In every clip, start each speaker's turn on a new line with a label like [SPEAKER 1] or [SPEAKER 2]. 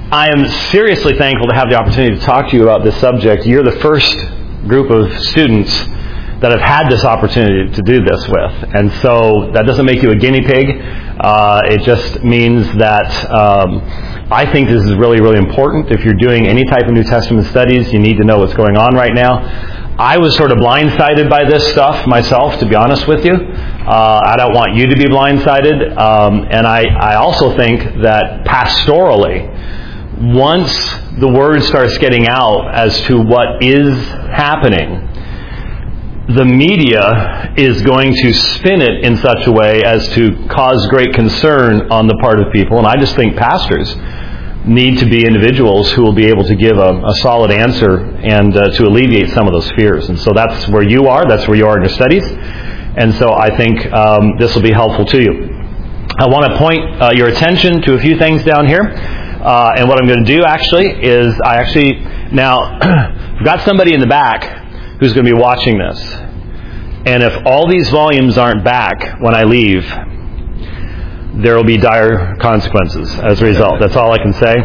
[SPEAKER 1] I am seriously thankful to have the opportunity to talk to you about this subject. You're the first group of students that have had this opportunity to do this with. And so that doesn't make you a guinea pig. It just means that I think this is really, really important. If you're doing any type of New Testament studies, you need to know what's going on right now. I was sort of blindsided by this stuff myself, to be honest with you. I don't want you to be blindsided. And I also think that pastorally, once the word starts getting out as to what is happening, the media is going to spin it in such a way as to cause great concern on the part of people. And I just think pastors need to be individuals who will be able to give a solid answer and to alleviate some of those fears. And so that's where you are. That's where you are in your studies. And so I think this will be helpful to you. I want to point your attention to a few things down here. And what I'm going to do actually is now I've got somebody in the back who's going to be watching this. And if all these volumes aren't back when I leave, there will be dire consequences as a result. That's all I can say.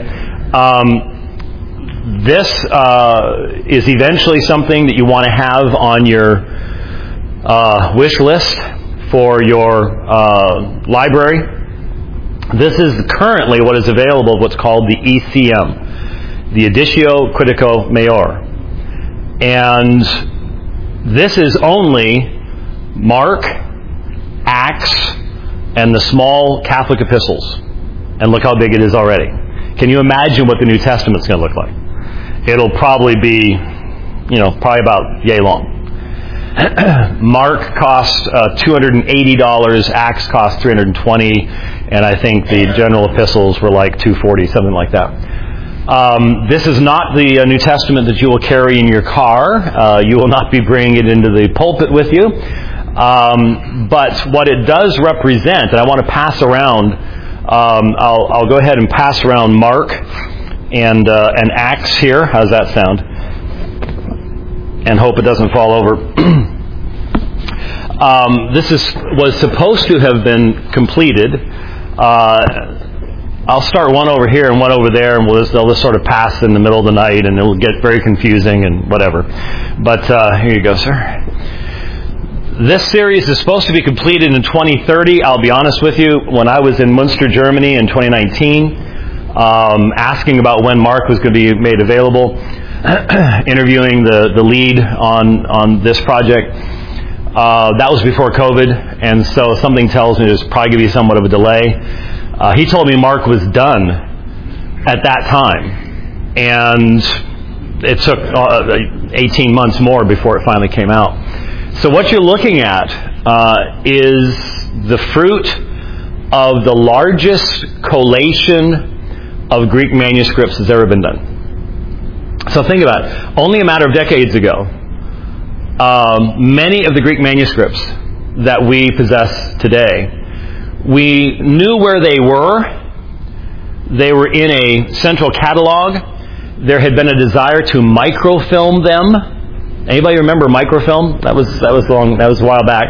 [SPEAKER 1] This is eventually something that you want to have on your wish list for your library. This is currently what is available, what's called the ECM, the Editio Critico Major. And this is only Mark, Acts, and the small Catholic epistles. And look how big it is already. Can you imagine what the New Testament's going to look like? It'll probably be, probably about yay long. Mark cost $280, Acts cost $320, and I think the general epistles were like $240, something like that. This is not the New Testament that you will carry in your car. You will not be bringing it into the pulpit with you. But what it does represent, and I want to pass around, I'll go ahead and pass around Mark and Acts here. How's that sound? And hope it doesn't fall over. This was supposed to have been completed. I'll start one over here and one over there, and they'll just sort of pass in the middle of the night, and it'll get very confusing and whatever. But here you go, sir. This series is supposed to be completed in 2030. I'll be honest with you, when I was in Munster, Germany in 2019, asking about when Mark was going to be made available, interviewing the lead on this project, that was before COVID, and so something tells me there's probably going to be somewhat of a delay. He told me Mark was done at that time, and it took 18 months more before it finally came out. So what you're looking at is the fruit of the largest collation of Greek manuscripts that's ever been done. So think about it. Only a matter of decades ago, many of the Greek manuscripts that we possess today, we knew where they were. They were in a central catalog. There had been a desire to microfilm them. Anybody remember microfilm? That was a while back.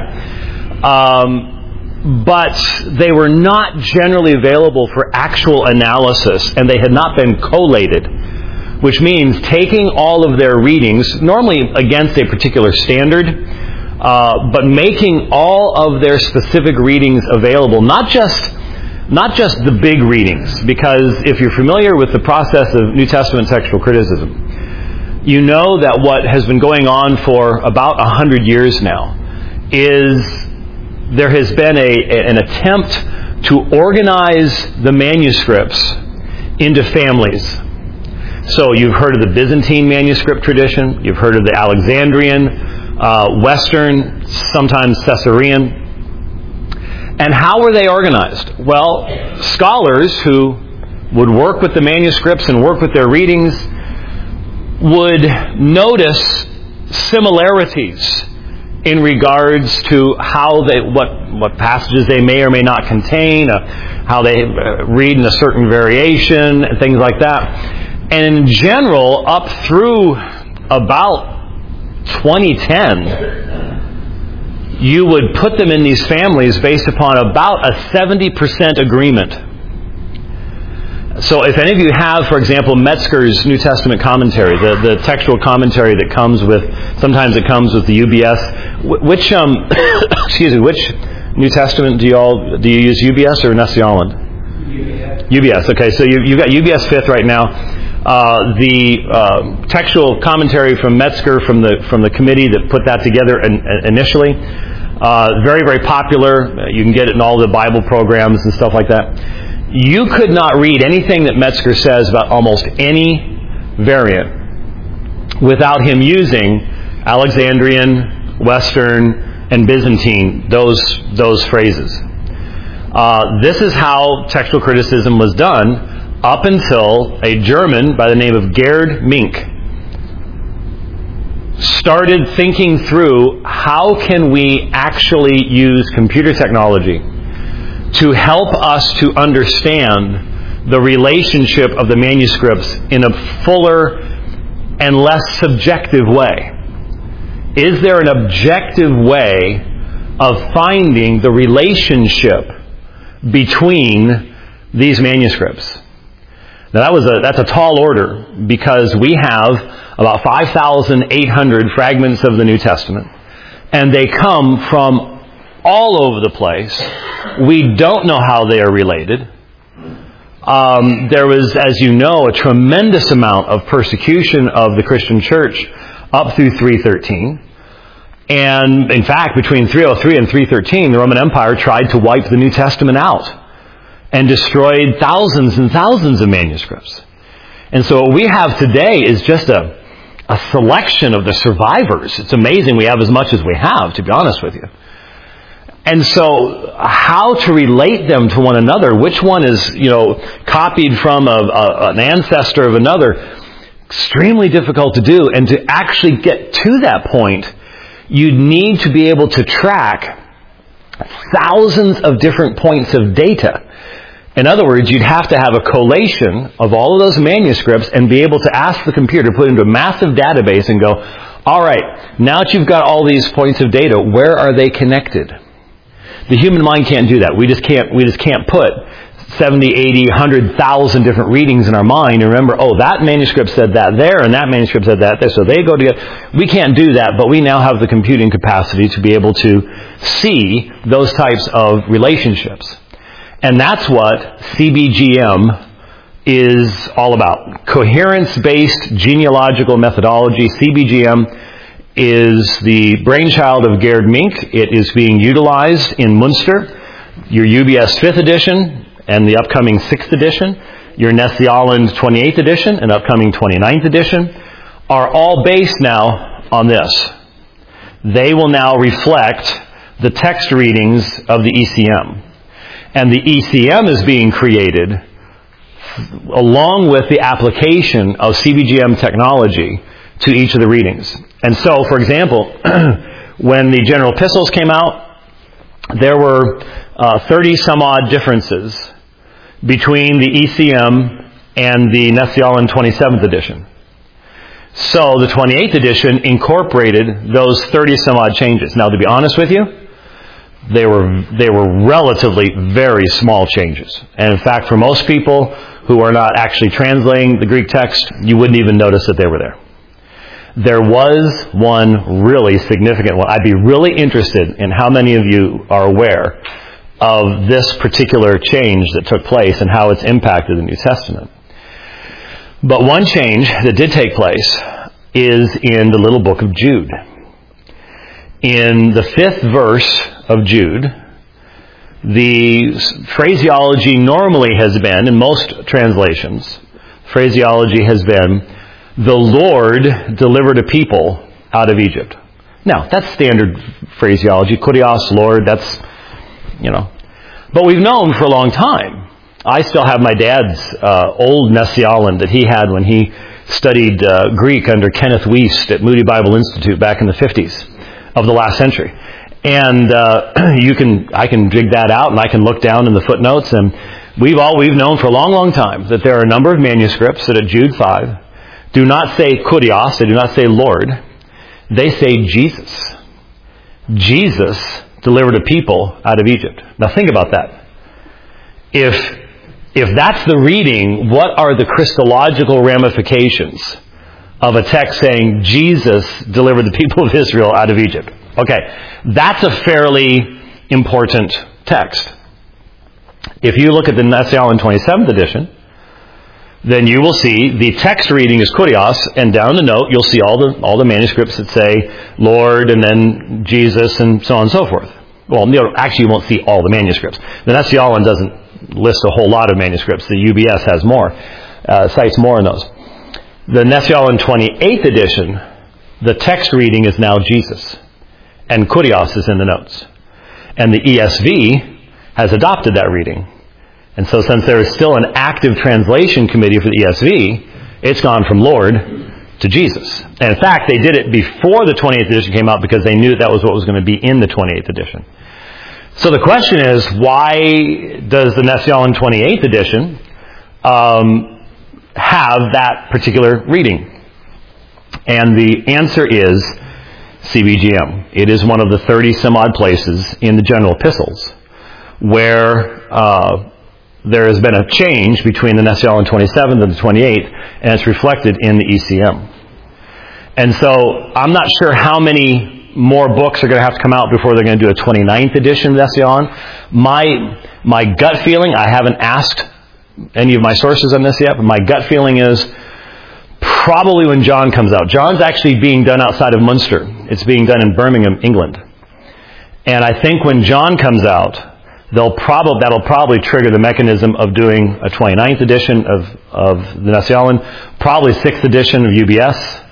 [SPEAKER 1] But they were not generally available for actual analysis, and they had not been collated, which means taking all of their readings, normally against a particular standard, but making all of their specific readings available, not just the big readings, because if you're familiar with the process of New Testament textual criticism, you know that what has been going on for about 100 years now is there has been an attempt to organize the manuscripts into families. So you've heard of the Byzantine manuscript tradition, you've heard of the Alexandrian, Western, sometimes Caesarean. And how were they organized? Well, scholars who would work with the manuscripts and work with their readings would notice similarities in regards to how what passages they may or may not contain, how they read in a certain variation, and things like that. And in general, up through about 2010, you would put them in these families based upon about a 70% agreement. So if any of you have, for example, Metzger's New Testament commentary, the textual commentary that comes with, sometimes it comes with the UBS. Which which New Testament do you use, UBS or Nestle Aland? UBS. Okay, so you've got UBS 5th right now. The textual commentary from Metzger from the committee that put that together initially, very, very popular. You can get it in all the Bible programs and stuff like that. You could not read anything that Metzger says about almost any variant without him using Alexandrian, Western, and Byzantine, those phrases. This is how textual criticism was done up until a German by the name of Gerd Mink started thinking through how can we actually use computer technology to help us to understand the relationship of the manuscripts in a fuller and less subjective way. Is there an objective way of finding the relationship between these manuscripts? Now that's a tall order, because we have about 5,800 fragments of the New Testament, and they come from all over the place. We don't know how they are related. There was, as you know, a tremendous amount of persecution of the Christian church up through 313. And in fact, between 303 and 313, the Roman Empire tried to wipe the New Testament out and destroyed thousands and thousands of manuscripts. And so what we have today is just a selection of the survivors. It's amazing we have as much as we have, to be honest with you. And so how to relate them to one another, which one is, copied from an ancestor of another, extremely difficult to do. And to actually get to that point, you need to be able to track thousands of different points of data. In other words, you'd have to have a collation of all of those manuscripts and be able to ask the computer, put it into a massive database and go, all right, now that you've got all these points of data, where are they connected? The human mind can't do that. We just can't put 70, 80, 100,000 different readings in our mind and remember, that manuscript said that there and that manuscript said that there, so they go together. We can't do that, but we now have the computing capacity to be able to see those types of relationships. And that's what CBGM is all about. Coherence-based genealogical methodology. CBGM is the brainchild of Gerd Mink. It is being utilized in Munster. Your UBS 5th edition and the upcoming 6th edition, your Nestle Aland 28th edition and upcoming 29th edition, are all based now on this. They will now reflect the text readings of the ECM. And the ECM is being created along with the application of CBGM technology to each of the readings. And so, for example, when the General Epistles came out, there were 30 some odd differences between the ECM and the Nestle Aland 27th edition. So the 28th edition incorporated those 30 some odd changes. Now, to be honest with you, they were relatively very small changes. And in fact, for most people who are not actually translating the Greek text, you wouldn't even notice that they were there. There was one really significant one. I'd be really interested in how many of you are aware of this particular change that took place and how it's impacted the New Testament. But one change that did take place is in the little book of Jude. In the 5th verse of Jude, the phraseology normally has been, in most translations, phraseology has been, the Lord delivered a people out of Egypt. Now, that's standard phraseology. Kurios, Lord, that's, But we've known for a long time. I still have my dad's old Nestle Aland that he had when he studied Greek under Kenneth Wiest at Moody Bible Institute back in the 50s of the last century. And I can dig that out and I can look down in the footnotes, and we've known for a long, long time that there are a number of manuscripts that at Jude 5 do not say Kurios, they do not say Lord, they say Jesus. Jesus delivered a people out of Egypt. Now think about that. If if that's the reading, what are the Christological ramifications of a text saying Jesus delivered the people of Israel out of Egypt? Okay, that's a fairly important text. If you look at the Nestle-Aland 27th edition, then you will see the text reading is Kurios, and down the note you'll see all the manuscripts that say Lord and then Jesus and so on and so forth. Well, actually you won't see all the manuscripts. The Nestle-Aland doesn't list a whole lot of manuscripts. The UBS has more, cites more in those. The Nestle-Aland 28th edition, the text reading is now Jesus, and Kurios is in the notes. And the ESV has adopted that reading. And so since there is still an active translation committee for the ESV, it's gone from Lord to Jesus. And in fact, they did it before the 28th edition came out because they knew that was what was going to be in the 28th edition. So the question is, why does the Nestle-Aland 28th edition have that particular reading? And the answer is CBGM. It is one of the 30 some odd places in the general epistles where there has been a change between the Nestle-Aland 27th and the 28th, and it's reflected in the ECM. And so I'm not sure how many more books are going to have to come out before they're going to do a 29th edition of Nestle-Aland. My gut feeling, I haven't asked any of my sources on this yet, but my gut feeling is probably when John comes out. John's actually being done outside of Munster. It's being done in Birmingham, England. And I think when John comes out, that'll probably trigger the mechanism of doing a 29th edition of the Nestle-Aland, probably 6th edition of UBS.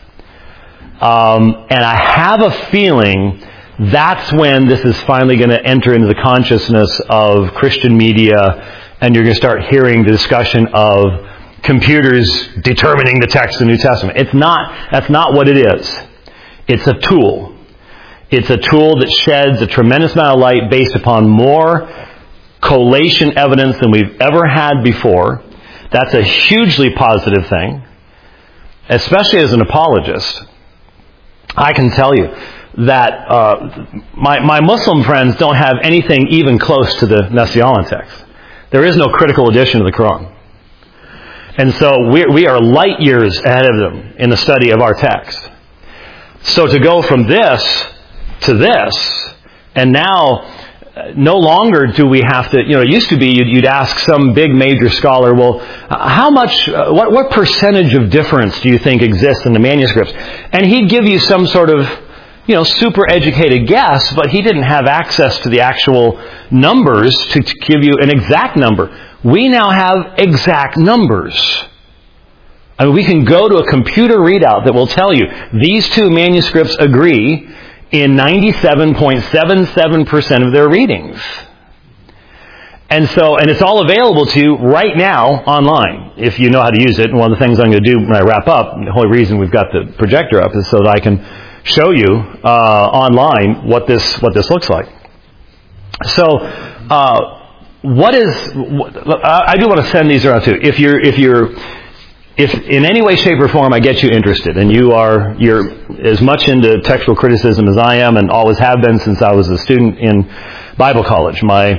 [SPEAKER 1] And I have a feeling that's when this is finally going to enter into the consciousness of Christian media, and you're going to start hearing the discussion of computers determining the text of the New Testament. That's not what it is. It's a tool. It's a tool that sheds a tremendous amount of light based upon more collation evidence than we've ever had before. That's a hugely positive thing, especially as an apologist. I can tell you that my Muslim friends don't have anything even close to the Nestle-Aland text. There is no critical edition of the Quran. And so we are light years ahead of them in the study of our text. So to go from this to this, and now no longer do we have to, it used to be you'd ask some big major scholar, well, how much, what percentage of difference do you think exists in the manuscripts? And he'd give you some sort of, super educated guess, but he didn't have access to the actual numbers to give you an exact number. We now have exact numbers. I mean, we can go to a computer readout that will tell you these two manuscripts agree in 97.77% of their readings. And it's all available to you right now online, if you know how to use it. And one of the things I'm going to do when I wrap up, the whole reason we've got the projector up is so that I can show you online what this looks like. So, I do want to send these around too. If in any way, shape, or form I get you interested, and you're as much into textual criticism as I am, and always have been since I was a student in Bible college. My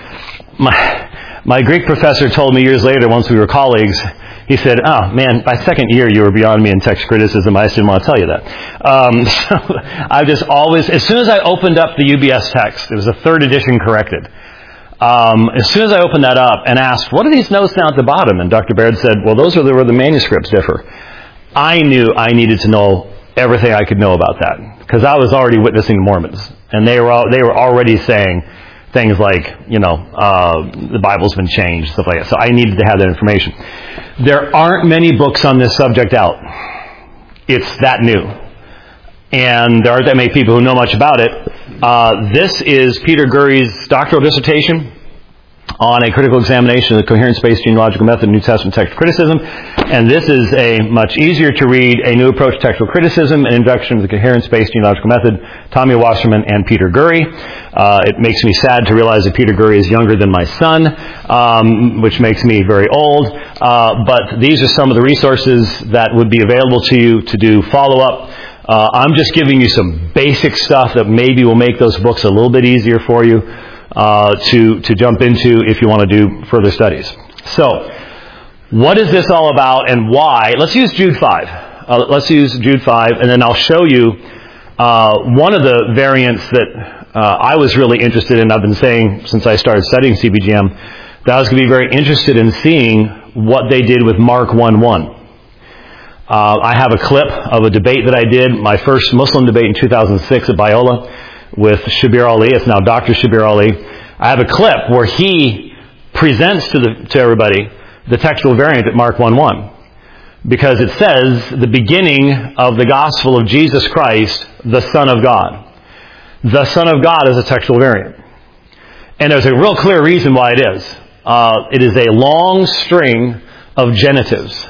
[SPEAKER 1] Greek professor told me years later, once we were colleagues, he said, "Oh man, by second year you were beyond me in text criticism. I just didn't want to tell you that." So I've just always, as soon as I opened up the UBS text, it was a 3rd edition corrected. As soon as I opened that up and asked, what are these notes down at the bottom? And Dr. Baird said, well, those are where the manuscripts differ. I knew I needed to know everything I could know about that, because I was already witnessing the Mormons, and they were already saying things like, the Bible's been changed, stuff like that. So I needed to have that information. There aren't many books on this subject out. It's that new. And there aren't that many people who know much about it. This is Peter Gurry's doctoral dissertation on a critical examination of the coherence-based genealogical method of New Testament textual criticism. And this is a much easier to read, A New Approach to Textual Criticism, an introduction to the coherence-based genealogical method, Tommy Wasserman and Peter Gurry. It makes me sad to realize that Peter Gurry is younger than my son, which makes me very old. But these are some of the resources that would be available to you to do follow-up. I'm just giving you some basic stuff that maybe will make those books a little bit easier for you to jump into if you want to do further studies. So, what is this all about and why? Let's use Jude 5. Let's use Jude 5, and then I'll show you one of the variants that I was really interested in. I've been saying since I started studying CBGM that I was going to be very interested in seeing what they did with Mark 1:1. I have a clip of a debate that I did, my first Muslim debate in 2006 at Biola with Shabir Ali. It's now Dr. Shabir Ali. I have a clip where he presents to everybody the textual variant at Mark 1:1. Because it says, the beginning of the gospel of Jesus Christ, the Son of God. The Son of God is a textual variant. And there's a real clear reason why it is. It is a long string of genitives.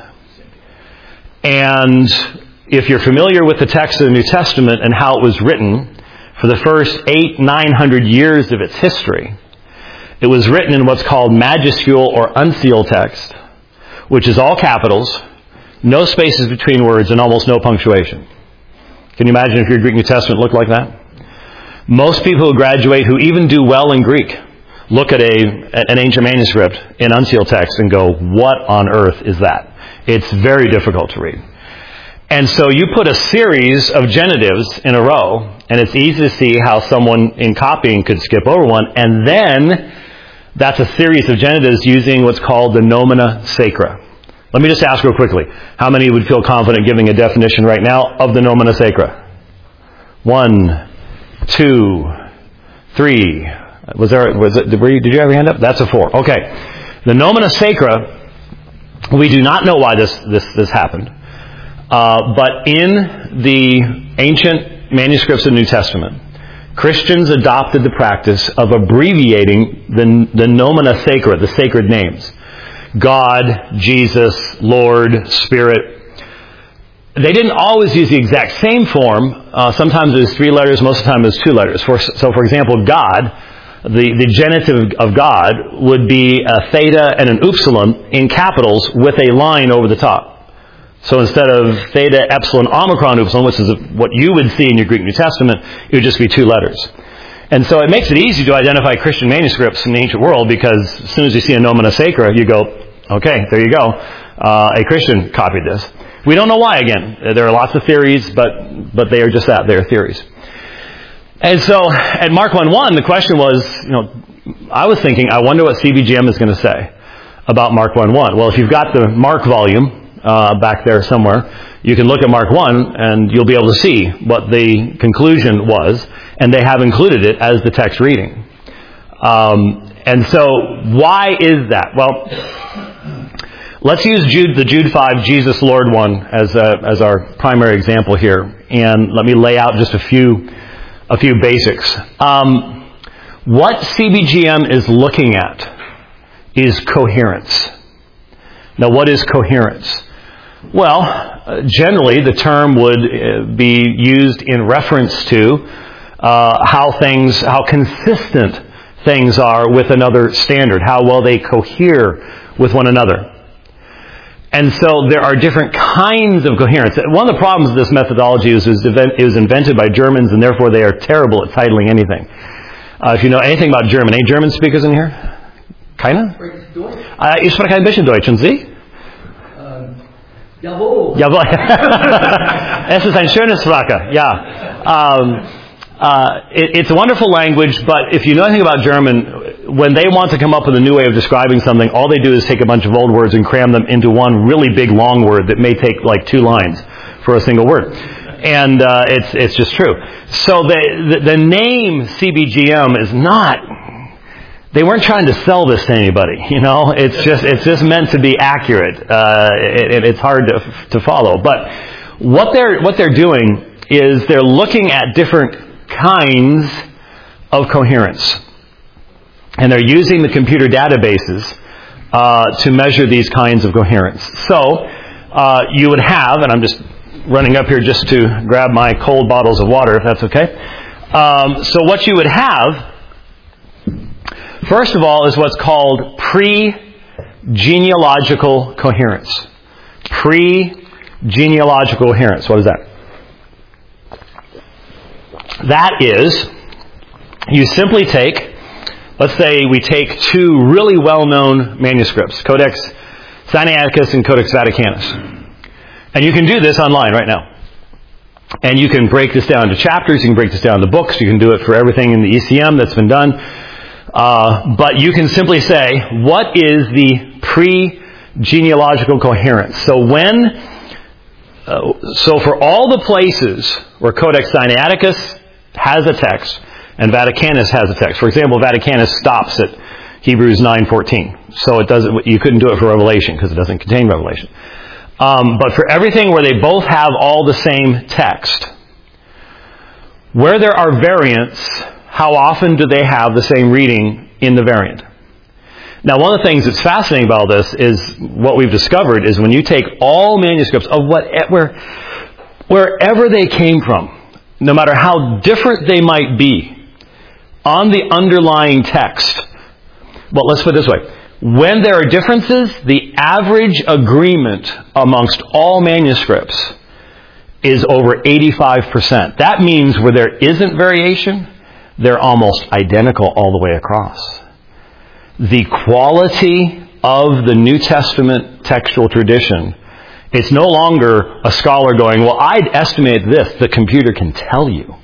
[SPEAKER 1] And if you're familiar with the text of the New Testament and how it was written, for the first 900 years of its history, it was written in what's called majuscule or uncial text, which is all capitals, no spaces between words, and almost no punctuation. Can you imagine if your Greek New Testament looked like that? Most people who graduate who even do well in Greek look at an ancient manuscript in uncial text and go, what on earth is that? It's very difficult to read. And so you put a series of genitives in a row, and it's easy to see how someone in copying could skip over one, and then that's a series of genitives using what's called the nomina sacra. Let me just ask real quickly, how many would feel confident giving a definition right now of the nomina sacra? 1, 2, 3. Did you have your hand up? That's a 4. Okay. The nomina sacra, we do not know why this happened. But in the ancient manuscripts of the New Testament, Christians adopted the practice of abbreviating the nomina sacra, the sacred names. God, Jesus, Lord, Spirit. They didn't always use the exact same form. Sometimes it was 3 letters, most of the time it was 2 letters. So for example, God, the genitive of God would be a theta and an upsilon in capitals with a line over the top. So instead of theta, epsilon, omicron, upsilon, which is what you would see in your Greek New Testament, it would just be 2 letters. And so it makes it easy to identify Christian manuscripts in the ancient world because as soon as you see a nomina sacra, you go, okay, there you go. A Christian copied this. We don't know why, again. There are lots of theories, but they are just that. They are theories. And so at Mark 1:1, the question was, I was thinking, I wonder what CBGM is going to say about Mark 1:1. Well, if you've got the Mark volume back there somewhere, you can look at Mark 1 and you'll be able to see what the conclusion was, and they have included it as the text reading. And so why is that? Well, let's use the Jude 5 Jesus Lord one as our primary example here, and let me lay out just a few basics. What CBGM is looking at is coherence. Now, what is coherence? Well, generally the term would be used in reference to how consistent things are with another standard, how well they cohere with one another. And so there are different kinds of coherence. One of the problems with this methodology is it was invented by Germans, and therefore they are terrible at titling anything. If you know anything about German, any German speakers in here? Keiner? Ich spreche ein bisschen Deutsch, und Sie?
[SPEAKER 2] Jawohl.
[SPEAKER 1] Jawohl. Es ist ein schönes Sprache, yeah. It's a wonderful language, but if you know anything about German, when they want to come up with a new way of describing something, all they do is take a bunch of old words and cram them into one really big long word that may take like 2 lines for a single word. And it's just true. So the name CBGM is not, they weren't trying to sell this to anybody, It's just meant to be accurate. It's hard to follow. But what they're doing is they're looking at different kinds of coherence. And they're using the computer databases to measure these kinds of coherence. So you would have, and I'm just running up here just to grab my cold bottles of water, if that's okay. So what you would have, first of all, is what's called pre-genealogical coherence. Pre-genealogical coherence. What is that? That is, you simply take let's say we take two really well-known manuscripts, Codex Sinaiticus and Codex Vaticanus. And you can do this online right now. And you can break this down into chapters, you can break this down into books, you can do it for everything in the ECM that's been done. But you can simply say, what is the pre-genealogical coherence? So for all the places where Codex Sinaiticus has a text and Vaticanus has a text, for example, Vaticanus stops at Hebrews 9:14. So you couldn't do it for Revelation because it doesn't contain Revelation. But for everything where they both have all the same text, where there are variants, how often do they have the same reading in the variant? Now, one of the things that's fascinating about this is what we've discovered is when you take all manuscripts of wherever they came from, no matter how different they might be, on the underlying text, well, let's put it this way. When there are differences, the average agreement amongst all manuscripts is over 85%. That means where there isn't variation, they're almost identical all the way across. The quality of the New Testament textual tradition, it's no longer a scholar going, well, I'd estimate this. The computer can tell you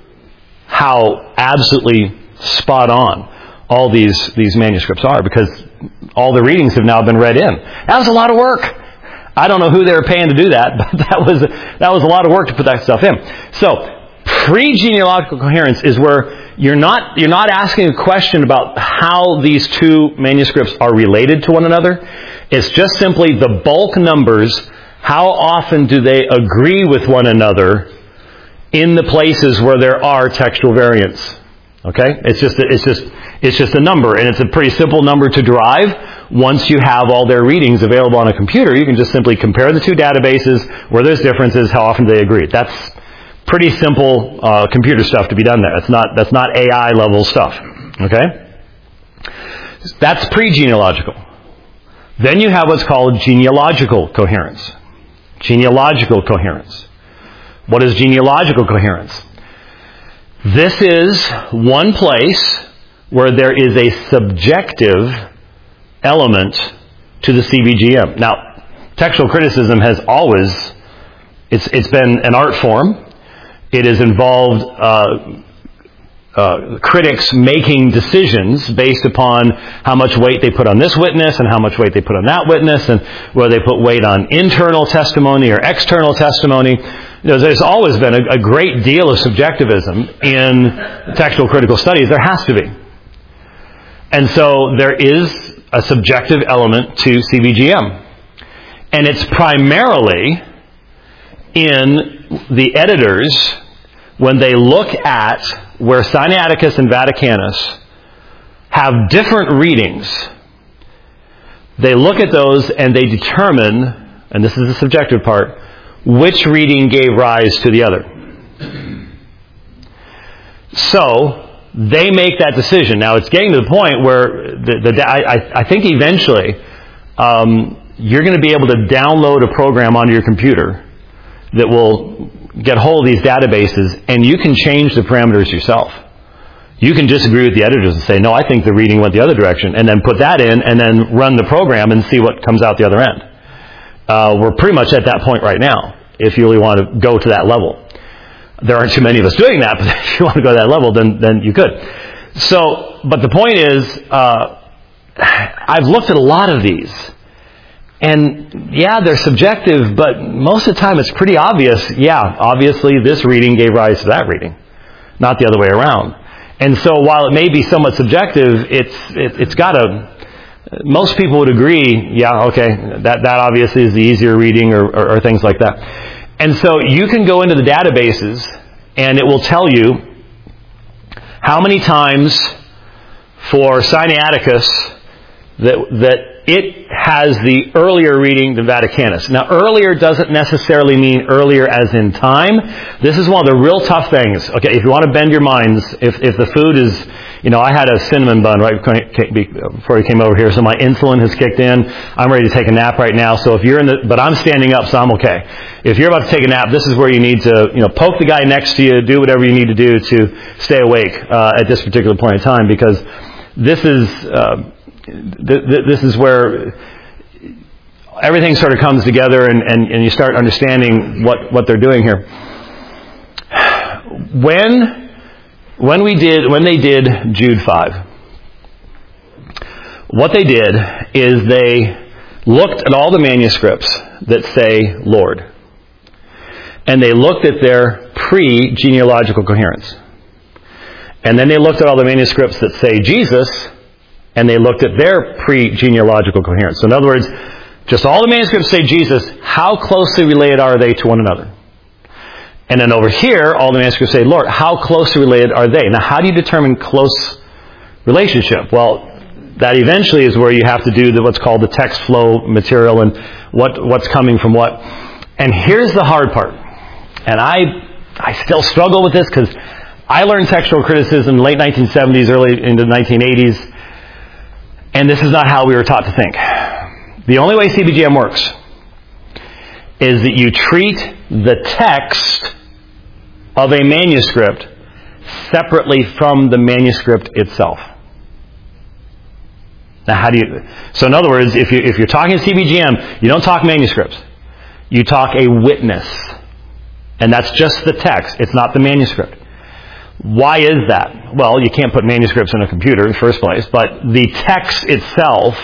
[SPEAKER 1] how absolutely spot on all these manuscripts are, because all the readings have now been read in. That was a lot of work. I don't know who they were paying to do that, but that was a lot of work to put that stuff in. So, pre-genealogical coherence is where you're not asking a question about how these two manuscripts are related to one another. It's just simply the bulk numbers. How often do they agree with one another in the places where there are textual variants? Okay? It's just a number, and it's a pretty simple number to derive. Once you have all their readings available on a computer, you can just simply compare the two databases, where there's differences, how often they agree. That's pretty simple computer stuff to be done there. That's not AI level stuff. Okay? That's pre-genealogical. Then you have what's called genealogical coherence. Genealogical coherence. What is genealogical coherence? This is one place where there is a subjective element to the CBGM. Now, textual criticism has always, it's been an art form. It has involved critics making decisions based upon how much weight they put on this witness and how much weight they put on that witness, and whether they put weight on internal testimony or external testimony. There's always been a great deal of subjectivism in textual critical studies. There has to be. And so there is a subjective element to CBGM. And it's primarily in the editors when they look at where Sinaiticus and Vaticanus have different readings. They look at those and they determine, and this is the subjective part, which reading gave rise to the other. So, they make that decision. Now, it's getting to the point where I think eventually you're going to be able to download a program onto your computer that will get hold of these databases, and you can change the parameters yourself. You can disagree with the editors and say, no, I think the reading went the other direction, and then put that in, and then run the program and see what comes out the other end. We're pretty much at that point right now, if you really want to go to that level. There aren't too many of us doing that, but if you want to go to that level, then you could. So, but the point is, I've looked at a lot of these, and yeah, they're subjective, but most of the time it's pretty obvious, yeah, obviously this reading gave rise to that reading, not the other way around. And so while it may be somewhat subjective, it's got a, most people would agree, yeah, okay, that obviously is the easier reading or things like that. And so you can go into the databases and it will tell you how many times for Sinaiticus that it has the earlier reading than Vaticanus. Now, earlier doesn't necessarily mean earlier as in time. This is one of the real tough things. Okay, if you want to bend your minds, if the food is, I had a cinnamon bun right before you came over here, so my insulin has kicked in. I'm ready to take a nap right now. So if you're but I'm standing up, so I'm okay. If you're about to take a nap, this is where you need to, poke the guy next to you, do whatever you need to do to stay awake at this particular point in time, because this is where everything sort of comes together, and you start understanding what they're doing here. When they did Jude 5, what they did is they looked at all the manuscripts that say Lord, and they looked at their pre-genealogical coherence. And then they looked at all the manuscripts that say Jesus, and they looked at their pre-genealogical coherence. So in other words, just all the manuscripts say Jesus, how closely related are they to one another? And then over here, all the manuscripts say Lord, how closely related are they? Now, how do you determine close relationship? Well, that eventually is where you have to do what's called the text flow material and what's coming from what. And here's the hard part. And I still struggle with this because I learned textual criticism in the late 1970s, early into the 1980s, and this is not how we were taught to think. The only way CBGM works is that you treat the text of a manuscript separately from the manuscript itself. Now, how do you... So in other words, if you're talking CBGM, you don't talk manuscripts. You talk a witness. And that's just the text. It's not the manuscript. Why is that? Well, you can't put manuscripts in a computer in the first place, but the text itself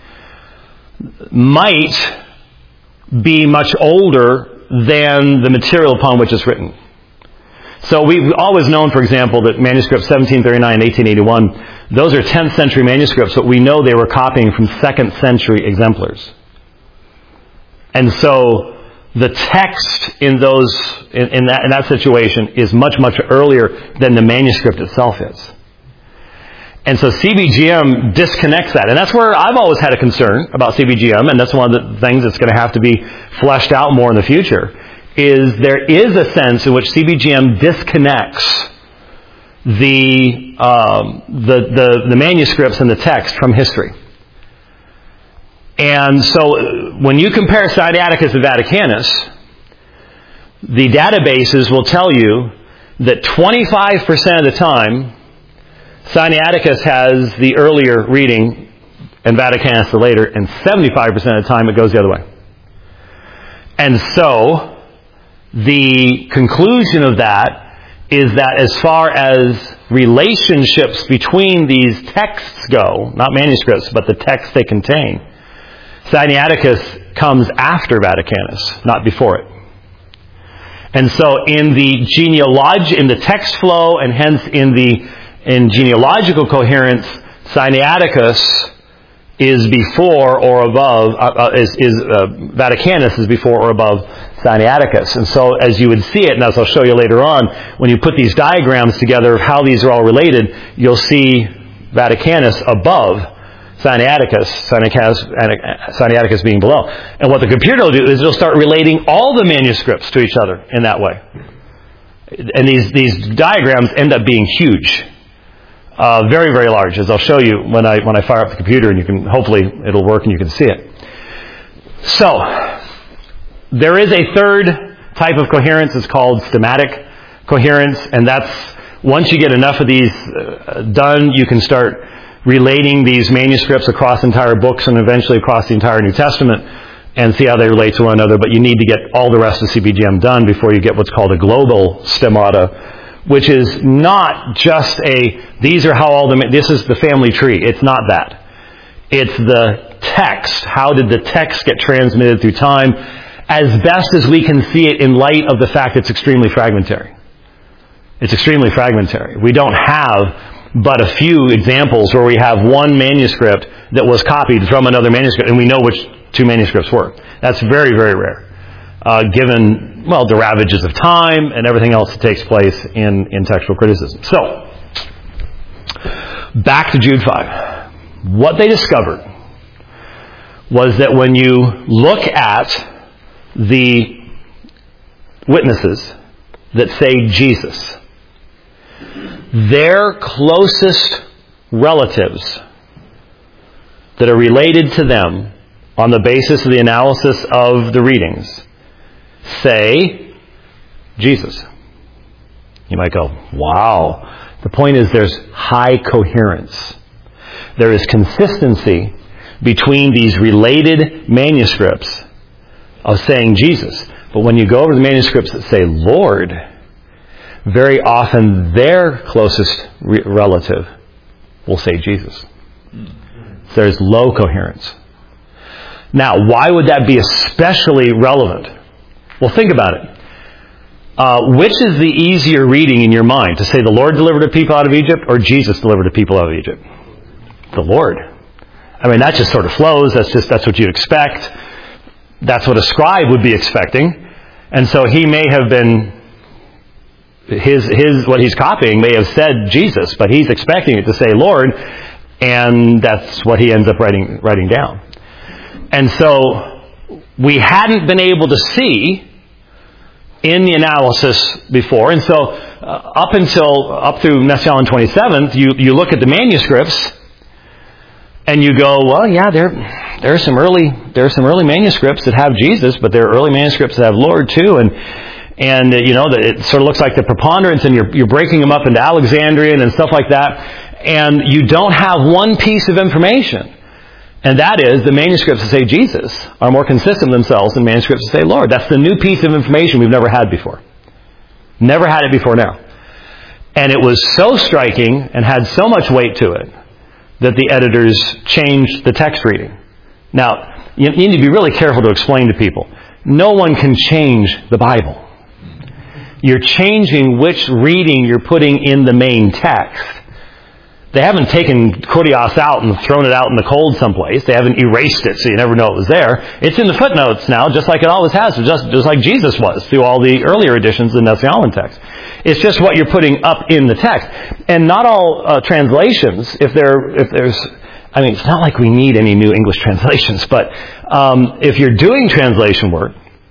[SPEAKER 1] might be much older than the material upon which it's written. So we've always known, for example, that manuscripts 1739 and 1881, those are 10th century manuscripts, but we know they were copying from 2nd century exemplars. And so the text in that situation is much, much earlier than the manuscript itself is. And so CBGM disconnects that. And that's where I've always had a concern about CBGM, and that's one of the things that's going to have to be fleshed out more in the future, is there is a sense in which CBGM disconnects the manuscripts and the text from history. And so when you compare Sinaiticus and Vaticanus, the databases will tell you that 25% of the time, Sinaiticus has the earlier reading and Vaticanus the later, and 75% of the time it goes the other way. And so the conclusion of that is that as far as relationships between these texts go, not manuscripts, but the texts they contain, Sinaiticus comes after Vaticanus, not before it. And so in the text flow, and hence in genealogical coherence, Sinaiticus is before or above, Vaticanus is before or above Sinaiticus. And so as you would see it, and as I'll show you later on, when you put these diagrams together of how these are all related, you'll see Vaticanus above Sinaiticus being below. And what the computer will do is it'll start relating all the manuscripts to each other in that way. And these diagrams end up being huge. Very, very large, as I'll show you when I fire up the computer, and you can, hopefully it'll work and you can see it. So, there is a third type of coherence. It's called schematic coherence, and that's, once you get enough of these done, you can start relating these manuscripts across entire books and eventually across the entire New Testament and see how they relate to one another. But you need to get all the rest of CBGM done before you get what's called a global stemmata, which is not just this is the family tree. It's not that. It's the text. How did the text get transmitted through time, as best as we can see it in light of the fact it's extremely fragmentary. It's extremely fragmentary. We don't have but a few examples where we have one manuscript that was copied from another manuscript, and we know which two manuscripts were. That's very, very rare, given, the ravages of time and everything else that takes place in textual criticism. So, back to Jude 5. What they discovered was that when you look at the witnesses that say Jesus, their closest relatives that are related to them on the basis of the analysis of the readings say Jesus. You might go, wow. The point is there's high coherence. There is consistency between these related manuscripts of saying Jesus. But when you go over the manuscripts that say Lord, very often their closest relative will say Jesus. So there's low coherence. Now, why would that be especially relevant? Well, think about it. Which is the easier reading in your mind? To say the Lord delivered a people out of Egypt or Jesus delivered a people out of Egypt? The Lord. I mean, that just sort of flows. That's what you'd expect. That's what a scribe would be expecting. And so he may have been, what he's copying may have said Jesus, but he's expecting it to say Lord, and that's what he ends up writing down. And so we hadn't been able to see in the analysis before, and so up through Messiah 27th, you look at the manuscripts and you go, well, yeah, there are some early manuscripts that have Jesus, but there are early manuscripts that have Lord too, and it sort of looks like the preponderance, and you're breaking them up into Alexandrian and stuff like that, and you don't have one piece of information. And that is, the manuscripts that say Jesus are more consistent themselves than manuscripts that say Lord. That's the new piece of information we've never had before. Never had it before now. And it was so striking and had so much weight to it that the editors changed the text reading. Now, you need to be really careful to explain to people. No one can change the Bible. You're changing which reading you're putting in the main text. They haven't taken Kurios out and thrown it out in the cold someplace. They haven't erased it so you never know it was there. It's in the footnotes now, just like it always has, just like Jesus was through all the earlier editions of the Messiah text. It's just what you're putting up in the text. And not all translations, it's not like we need any new English translations, but if you're doing translation work,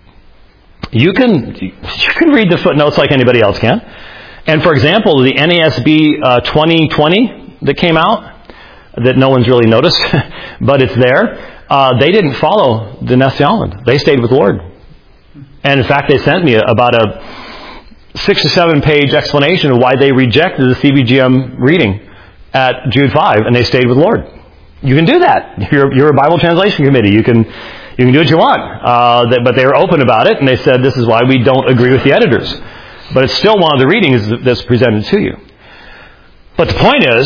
[SPEAKER 1] you can read the footnotes like anybody else can. And for example, the NASB 2020 that came out, that no one's really noticed, but it's there, they didn't follow the Nestle-Aland. They stayed with Lord. And in fact, they sent me about a 6 or 7 page explanation of why they rejected the CBGM reading at Jude 5, and they stayed with Lord. You can do that. You're a Bible translation committee. You can do what you want. But they were open about it, and they said, this is why we don't agree with the editors. But it's still one of the readings that's presented to you. But the point is,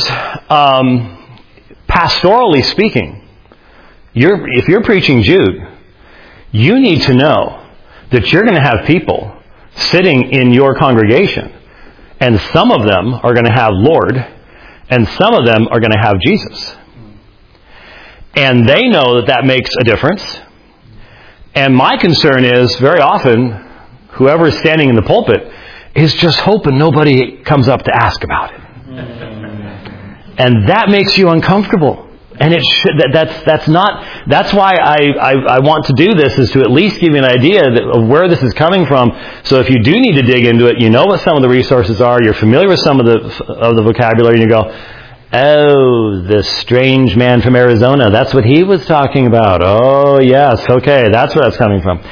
[SPEAKER 1] pastorally speaking, if you're preaching Jude, you need to know that you're going to have people sitting in your congregation, and some of them are going to have Lord, and some of them are going to have Jesus. And they know that makes a difference. And my concern is, very often, whoever is standing in the pulpit is just hoping nobody comes up to ask about it. And that makes you uncomfortable. And that's why I want to do this, is to at least give you an idea of where this is coming from. So if you do need to dig into it, you know what some of the resources are, you're familiar with some of the vocabulary, and you go, oh, this strange man from Arizona, that's what he was talking about. Oh, yes, okay, that's where that's coming from.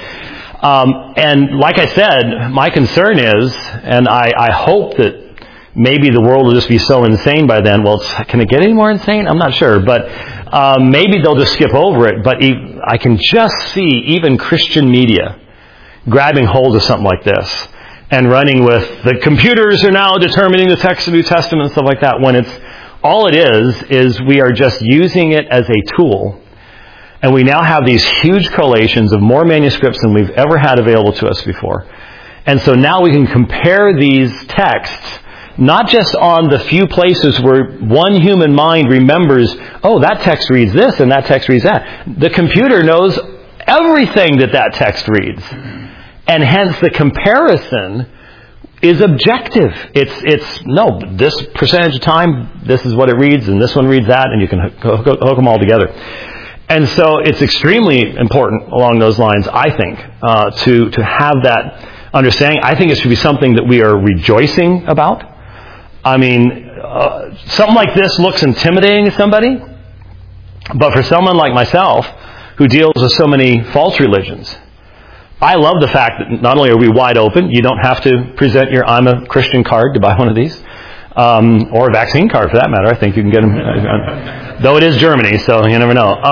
[SPEAKER 1] And like I said, my concern is, and I hope that maybe the world will just be so insane by then. Well, can it get any more insane? I'm not sure. But maybe they'll just skip over it. But I can just see even Christian media grabbing hold of something like this and running with, the computers are now determining the text of the New Testament and stuff like that, when all it is we are just using it as a tool. And we now have these huge collations of more manuscripts than we've ever had available to us before. And so now we can compare these texts, not just on the few places where one human mind remembers, oh, that text reads this and that text reads that. The computer knows everything that text reads. And hence the comparison is objective. It's this percentage of time, this is what it reads, and this one reads that, and you can hook them all together. And so it's extremely important along those lines, I think, to have that understanding. I think it should be something that we are rejoicing about. I mean, something like this looks intimidating to somebody, but for someone like myself, who deals with so many false religions, I love the fact that not only are we wide open, you don't have to present your I'm a Christian card to buy one of these. or a vaccine card for that matter. I think you can get them, though it is Germany, so you never know.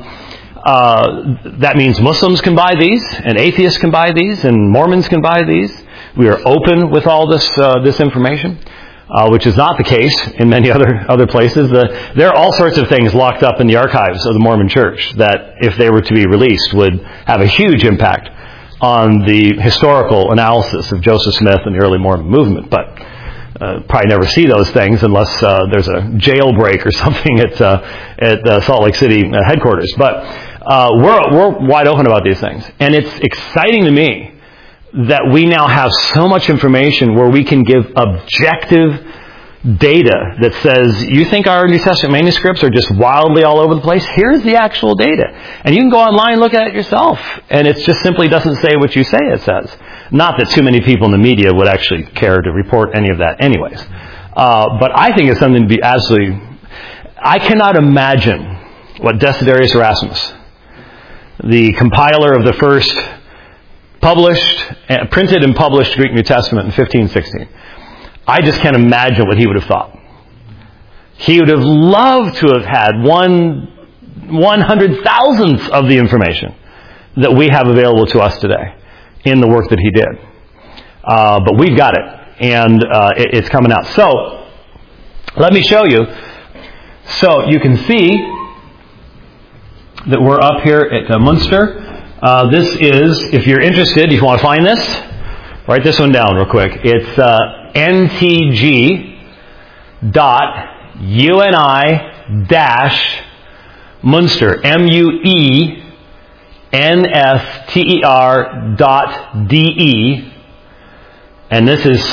[SPEAKER 1] That means Muslims can buy these, and atheists can buy these, and Mormons can buy these. We are open with all this information, which is not the case in many other places. There are all sorts of things locked up in the archives of the Mormon Church that, if they were to be released, would have a huge impact on the historical analysis of Joseph Smith and the early Mormon movement. But probably never see those things unless there's a jailbreak or something at Salt Lake City headquarters. But we're wide open about these things. And it's exciting to me that we now have so much information where we can give objective data that says, you think our New Testament manuscripts are just wildly all over the place? Here's the actual data. And you can go online and look at it yourself. And it just simply doesn't say what you say it says. Not that too many people in the media would actually care to report any of that anyways. But I think it's something to be absolutely... I cannot imagine what Desiderius Erasmus, the compiler of the first printed and published Greek New Testament in 1516. I just can't imagine what he would have thought. He would have loved to have had 1/100,000th of the information that we have available to us today in the work that he did. But we've got it, and it's coming out. So, let me show you. So, you can see that we're up here at Munster. This is, if you're interested, if you want to find this, write this one down real quick. It's ntg.uni-Munster, MUENSTER.DE, and this is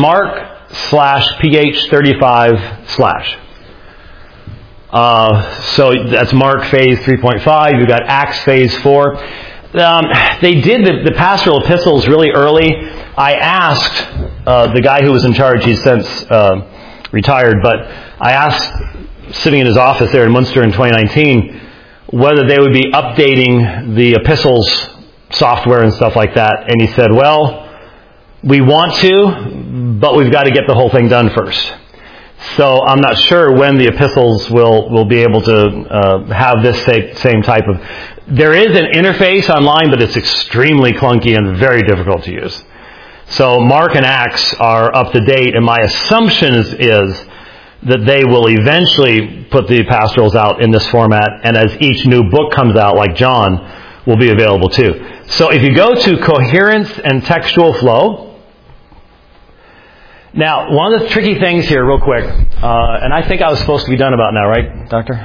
[SPEAKER 1] /Mark/PH35/. So that's Mark phase 3.5. You've got Acts phase 4. They did the pastoral epistles really early. I asked the guy who was in charge, he's since retired, but I asked, sitting in his office there in Munster in 2019, whether they would be updating the epistles software and stuff like that. And he said, well, we want to, but we've got to get the whole thing done first. So I'm not sure when the epistles will be able to have this same type of... There is an interface online, but it's extremely clunky and very difficult to use. So Mark and Acts are up to date, and my assumption is that they will eventually put the pastorals out in this format, and as each new book comes out, like John, will be available too. So if you go to Coherence and Textual Flow... Now, one of the tricky things here, real quick, and I think I was supposed to be done about now, right, Doctor?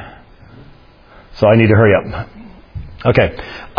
[SPEAKER 1] So I need to hurry up. Okay.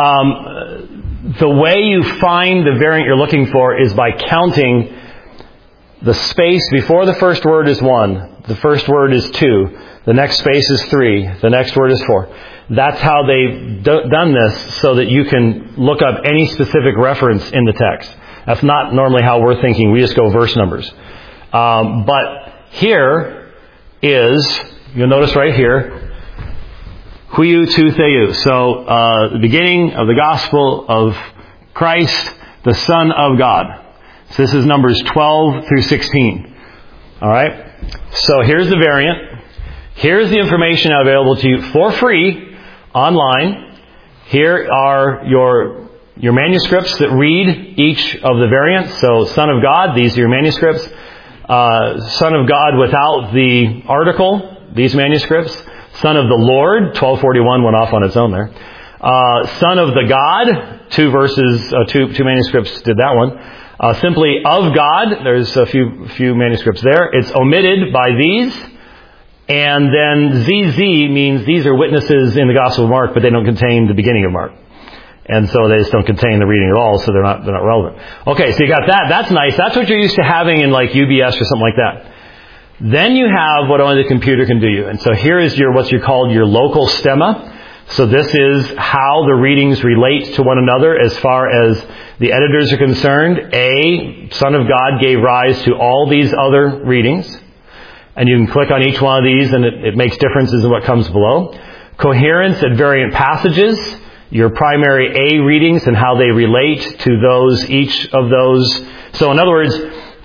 [SPEAKER 1] The way you find the variant you're looking for is by counting the space before the first word is 1, the first word is 2, the next space is 3, the next word is 4. That's how they've done this, so that you can look up any specific reference in the text. That's not normally how we're thinking. We just go verse numbers. But here is, you'll notice right here, Huiou tu Theou. So, the beginning of the gospel of Christ, the Son of God. So this is Numbers 12 through 16. Alright? So here's the variant. Here's the information available to you for free online. Here are your manuscripts that read each of the variants. So, Son of God, these are your manuscripts. Son of God without the article, these manuscripts. Son of the Lord, 1241 went off on its own there. Son of the God, two manuscripts did that one. Simply of God, there's a few manuscripts there. It's omitted by these. And then ZZ means these are witnesses in the Gospel of Mark, but they don't contain the beginning of Mark. And so they just don't contain the reading at all, so they're not relevant. Okay, so you got that. That's nice. That's what you're used to having in like UBS or something like that. Then you have what only the computer can do you. And so here is what's called your local stemma. So this is how the readings relate to one another as far as the editors are concerned. Son of God gave rise to all these other readings. And you can click on each one of these and it makes differences in what comes below. Coherence at variant passages. Your primary A readings and how they relate to each of those. So in other words,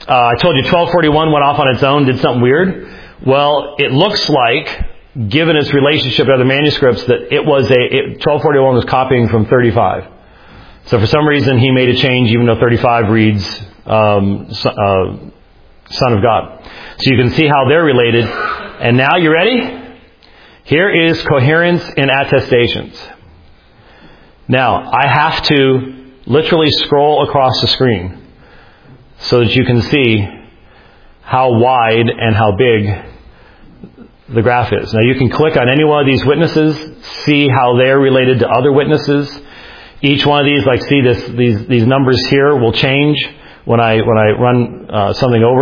[SPEAKER 1] I told you 1241 went off on its own, did something weird. Well, it looks like, given its relationship to other manuscripts, that 1241 was copying from 35. So for some reason he made a change, even though 35 reads Son of God. So you can see how they're related. And now, you ready? Here is coherence in attestations. Now, I have to literally scroll across the screen so that you can see how wide and how big the graph is. Now, you can click on any one of these witnesses, see how they're related to other witnesses. Each one of these, like, see these numbers here will change when I run something over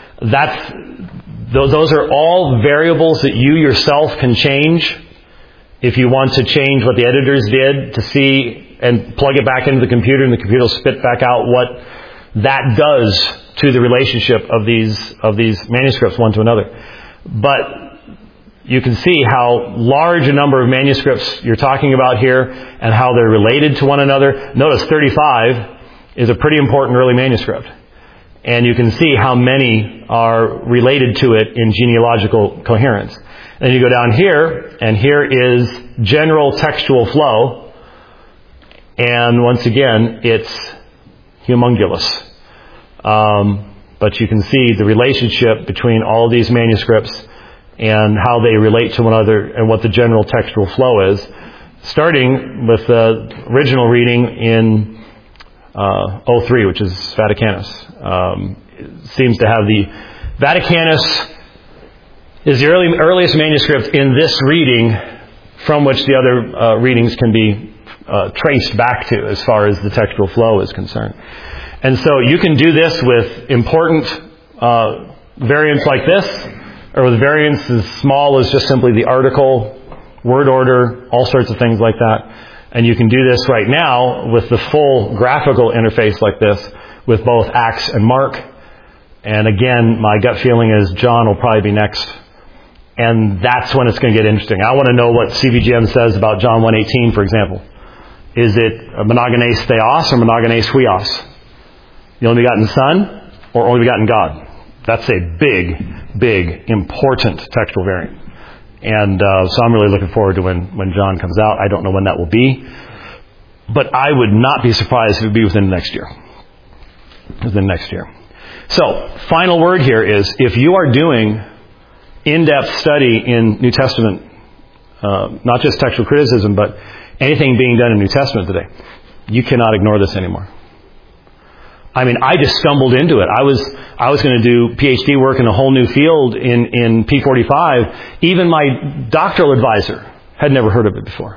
[SPEAKER 1] it. Those are all variables that you yourself can change if you want to change what the editors did to see and plug it back into the computer, and the computer will spit back out what that does to the relationship of these manuscripts one to another. But you can see how large a number of manuscripts you're talking about here and how they're related to one another. Notice 35 is a pretty important early manuscript. And you can see how many are related to it in genealogical coherence. Then you go down here, and here is general textual flow. And once again, it's humongous. But you can see the relationship between all of these manuscripts and how they relate to one another and what the general textual flow is. Starting with the original reading in 03, which is Vaticanus. It seems to have the Vaticanus is the earliest manuscript in this reading from which the other readings can be traced back to as far as the textual flow is concerned. And so you can do this with important variants like this, or with variants as small as just simply the article, word order, all sorts of things like that. And you can do this right now with the full graphical interface like this with both Acts and Mark. And again, my gut feeling is John will probably be next. And that's when it's going to get interesting. I want to know what CBGM says about John 1:18, for example. Is it monogenes theos or monogenes huios? The only begotten Son or only begotten God? That's a big, important textual variant. And so I'm really looking forward to when John comes out. I don't know when that will be. But I would not be surprised if it would be within next year. Within next year. So, final word here is, if you are doing in-depth study in New Testament, not just textual criticism, but anything being done in New Testament today, you cannot ignore this anymore. I mean, I just stumbled into it. I was going to do PhD work in a whole new field in P45. Even my doctoral advisor had never heard of it before.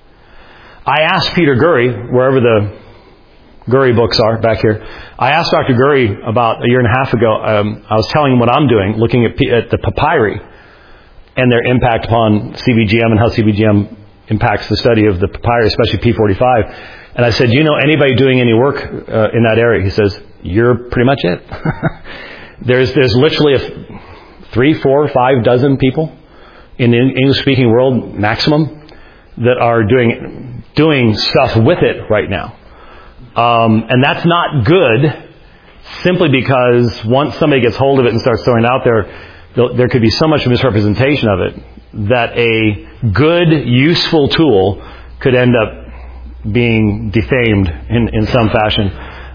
[SPEAKER 1] I asked Peter Gurry, wherever the Gurry books are back here, I asked Dr. Gurry about a year and a half ago. I was telling him what I'm doing, looking at the papyri and their impact upon CBGM and how CBGM impacts the study of the papyri, especially P45. And I said, do you know anybody doing any work in that area? He says, you're pretty much it. There's literally 3, 4, 5 dozen people in the English-speaking world, maximum, that are doing stuff with it right now. And that's not good, simply because once somebody gets hold of it and starts throwing it out there could be so much misrepresentation of it that a good, useful tool could end up being defamed in some fashion.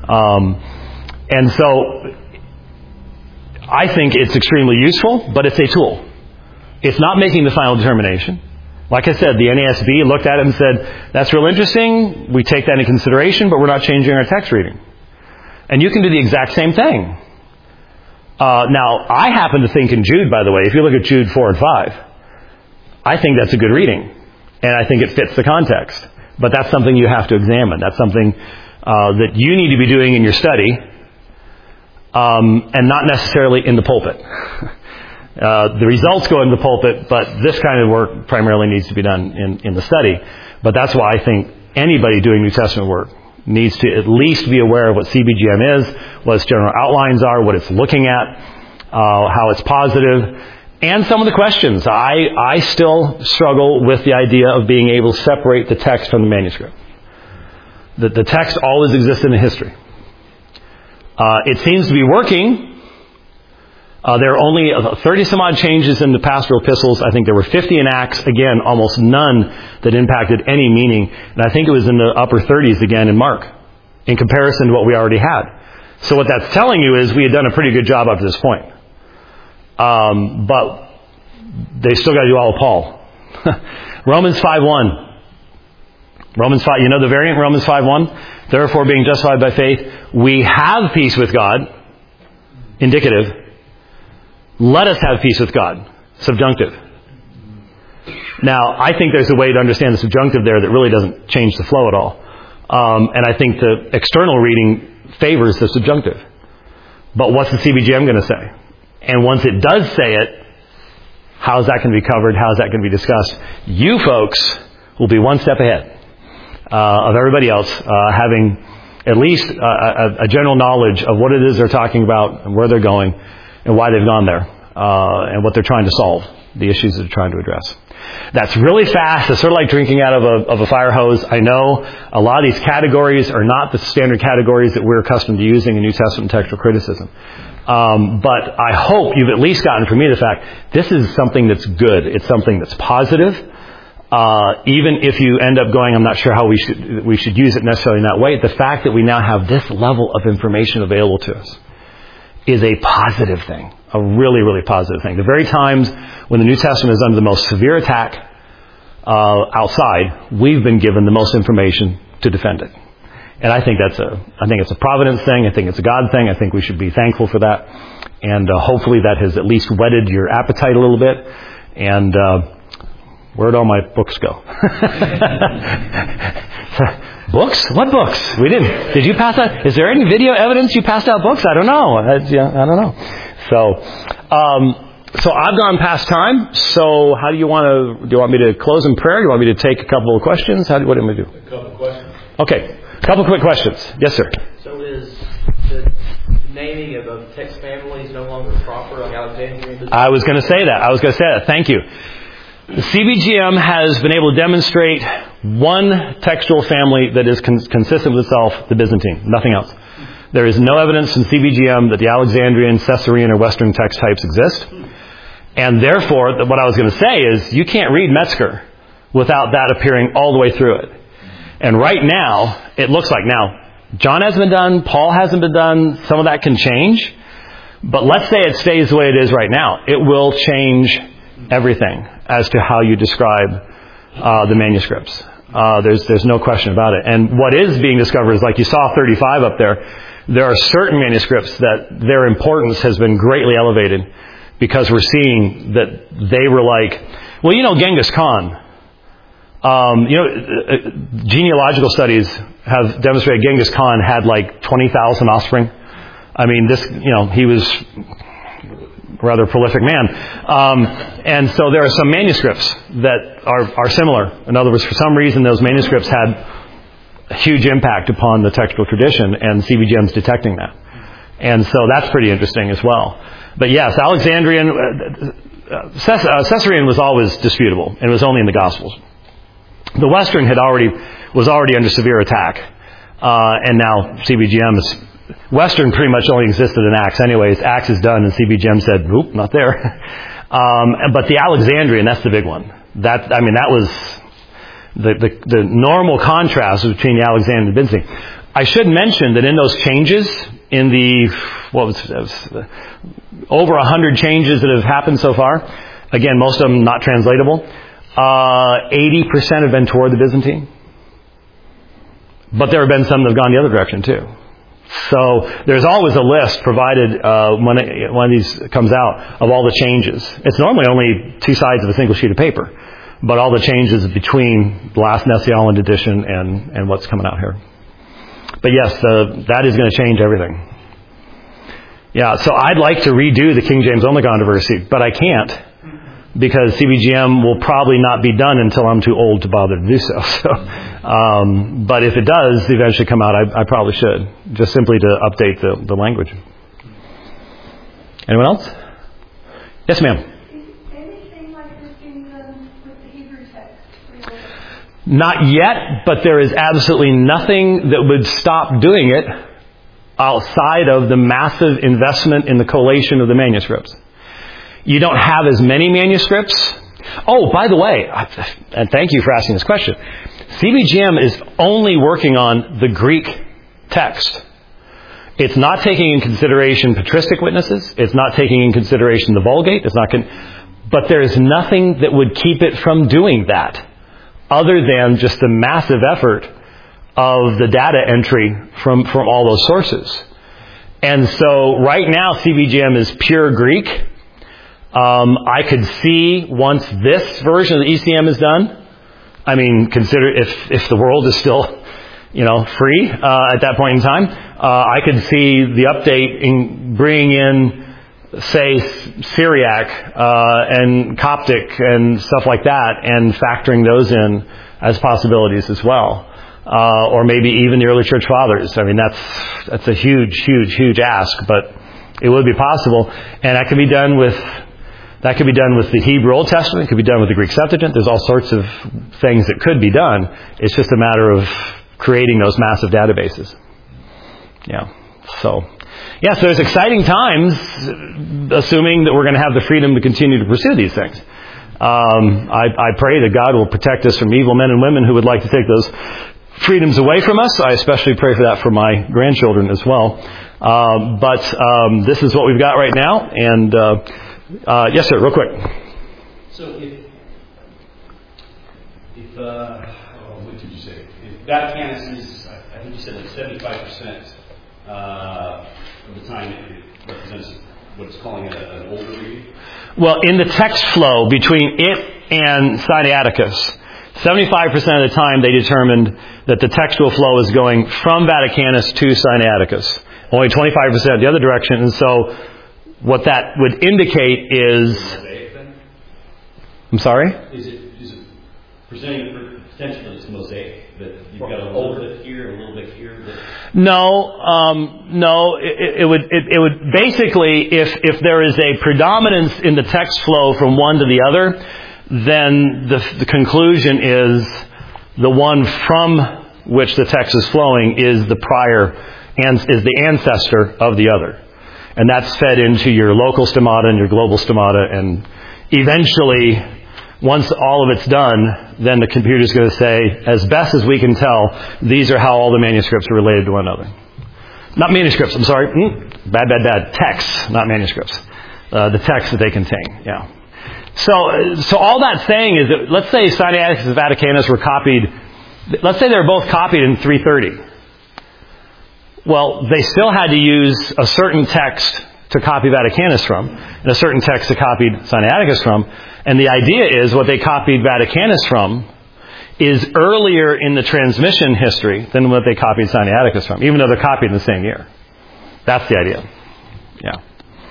[SPEAKER 1] And so I think it's extremely useful, but it's a tool. It's not making the final determination. Like I said, the NASB looked at it and said, that's real interesting, we take that into consideration, but we're not changing our text reading. And you can do the exact same thing. Now, I happen to think in Jude, by the way, if you look at Jude 4 and 5, I think that's a good reading. And I think it fits the context. But that's something you have to examine. That's something that you need to be doing in your study, and not necessarily in the pulpit. The results go in the pulpit, but this kind of work primarily needs to be done in the study. But that's why I think anybody doing New Testament work needs to at least be aware of what CBGM is, what its general outlines are, what it's looking at, how it's positive, and some of the questions. I still struggle with the idea of being able to separate the text from the manuscript. The text always exists in the history. It seems to be working There are only 30 some odd changes in the pastoral epistles. I think there were 50 in Acts. Again, almost none that impacted any meaning. And I think it was in the upper 30s again in Mark, in comparison to what we already had. So what that's telling you is we had done a pretty good job up to this point. But they still got to do all of Paul. Romans 5:1. Romans 5, you know the variant, Romans 5:1? Therefore, being justified by faith, we have peace with God. Indicative. Let us have peace with God. Subjunctive. Now, I think there's a way to understand the subjunctive there that really doesn't change the flow at all. And I think the external reading favors the subjunctive. But what's the CBGM going to say? And once it does say it, how is that going to be covered? How is that going to be discussed? You folks will be one step ahead of everybody else, having at least a general knowledge of what it is they're talking about and where they're going and why they've gone there and what they're trying to solve, the issues that they're trying to address. That's really fast. It's sort of like drinking out of a fire hose. I know a lot of these categories are not the standard categories that we're accustomed to using in New Testament textual criticism. But I hope you've at least gotten from me the fact this is something that's good. It's something that's positive. Even if you end up going, I'm not sure how we should use it necessarily in that way, the fact that we now have this level of information available to us is a positive thing. A really, really positive thing. The very times when the New Testament is under the most severe attack outside, we've been given the most information to defend it. And I think it's a providence thing. I think it's a God thing. I think we should be thankful for that. And hopefully that has at least whetted your appetite a little bit. And where'd all my books go? Books? What books? We didn't. Did you pass out? Is there any video evidence you passed out books? I don't know. I don't know. So I've gone past time. So how do you want me to close in prayer? Do you want me to take a couple of questions? What do you want me to do?
[SPEAKER 2] A couple of questions.
[SPEAKER 1] Okay. A couple of quick questions. Yes, sir.
[SPEAKER 2] So is the naming of text families no longer proper on Alexandrian?
[SPEAKER 1] I was going to say that. Thank you. The CBGM has been able to demonstrate one textual family that is consistent with itself, the Byzantine, nothing else. There is no evidence in CBGM that the Alexandrian, Caesarean, or Western text types exist. And therefore, what I was going to say is you can't read Metzger without that appearing all the way through it. And right now, it looks like John hasn't been done, Paul hasn't been done, some of that can change. But let's say it stays the way it is right now. It will change everything as to how you describe the manuscripts. There's no question about it. And what is being discovered is, like you saw 35 up there are certain manuscripts that their importance has been greatly elevated because we're seeing that they were like, well, Genghis Khan. Genealogical studies have demonstrated Genghis Khan had like 20,000 offspring. I mean, he was a rather prolific man. And so there are some manuscripts that are similar. In other words, for some reason, those manuscripts had a huge impact upon the textual tradition, and CBGM's detecting that. And so that's pretty interesting as well. But yes, Alexandrian, Caesarean was always disputable, and it was only in the Gospels. The Western was already under severe attack, and now CBGM is. Western pretty much only existed in Acts anyways. Acts is done, and CBGM said, "Nope, not there." But the Alexandrian, that's the big one. That was the normal contrast between the Alexandrian and the Byzantine. I should mention that in those changes, in the over 100 changes that have happened so far, again, most of them not translatable. 80% have been toward the Byzantine. But there have been some that have gone the other direction too. So there's always a list provided when one of these comes out of all the changes. It's normally only two sides of a single sheet of paper, but all the changes between the last Nestle-Aland edition and what's coming out here. But yes, that is going to change everything. Yeah, so I'd like to redo the King James Only controversy, but I can't, because CBGM will probably not be done until I'm too old to bother to do so. But if it does eventually come out, I probably should, just simply to update the language. Anyone else? Yes, ma'am.
[SPEAKER 3] Is anything like this being done with the Hebrew text?
[SPEAKER 1] Not yet, but there is absolutely nothing that would stop doing it outside of the massive investment in the collation of the manuscripts. You don't have as many manuscripts. Oh, by the way, and thank you for asking this question, CBGM is only working on the Greek text. It's not taking in consideration patristic witnesses. It's not taking in consideration the Vulgate. But there is nothing that would keep it from doing that other than just the massive effort of the data entry from all those sources. And so right now CBGM is pure Greek. I could see once this version of the ECM is done, I mean, consider if the world is still, free at that point in time, I could see the update in bringing in, say, Syriac and Coptic and stuff like that, and factoring those in as possibilities as well, or maybe even the early church fathers. I mean, that's a huge ask, but it would be possible, and that could be done with the Hebrew Old Testament. It could be done with the Greek Septuagint. There's all sorts of things that could be done. It's just a matter of creating those massive databases. So there's exciting times, assuming that we're going to have the freedom to continue to pursue these things. I pray that God will protect us from evil men and women who would like to take those freedoms away from us. I especially pray for that for my grandchildren as well. But this is what we've got right now. And yes, sir, real quick.
[SPEAKER 4] So what did you say? If Vaticanus is, I think you said like 75% of the time it represents what it's calling an older reading?
[SPEAKER 1] Well, in the text flow between it and Sinaiticus, 75% of the time they determined that the textual flow is going from Vaticanus to Sinaiticus. Only 25% the other direction. And so what that would indicate is...
[SPEAKER 4] Mosaic then?
[SPEAKER 1] I'm sorry?
[SPEAKER 4] Is it presenting potentially it's mosaic? That you've got a little bit here, a little bit here?
[SPEAKER 1] No. It would basically, if there is a predominance in the text flow from one to the other, then the conclusion is the one from which the text is flowing is the prior and is the ancestor of the other. And that's fed into your local stomata and your global stomata, and eventually, once all of it's done, then the computer's going to say, as best as we can tell, these are how all the manuscripts are related to one another. Not manuscripts, I'm sorry. Bad. Texts, not manuscripts. The texts that they contain, yeah. So all that's saying is that, let's say Sinaiticus and Vaticanus were copied, let's say they were both copied in 330. Well, they still had to use a certain text to copy Vaticanus from, and a certain text to copy Sinaiticus from. And the idea is what they copied Vaticanus from is earlier in the transmission history than what they copied Sinaiticus from, even though they're copied in the same year. That's the idea. Yeah.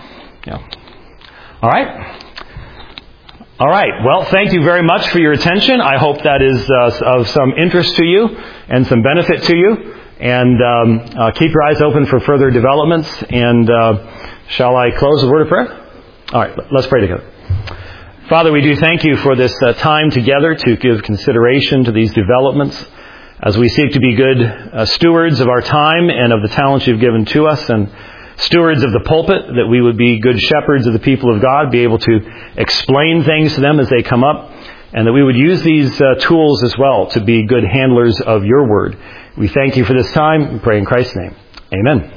[SPEAKER 1] All right. Well, thank you very much for your attention. I hope that is of some interest to you and some benefit to you. And keep your eyes open for further developments. And shall I close with a word of prayer? All right, let's pray together. Father, we do thank you for this time together to give consideration to these developments as we seek to be good stewards of our time and of the talents you've given to us, and stewards of the pulpit, that we would be good shepherds of the people of God, be able to explain things to them as they come up, and that we would use these tools as well to be good handlers of your word. We thank you for this time. We pray in Christ's name. Amen.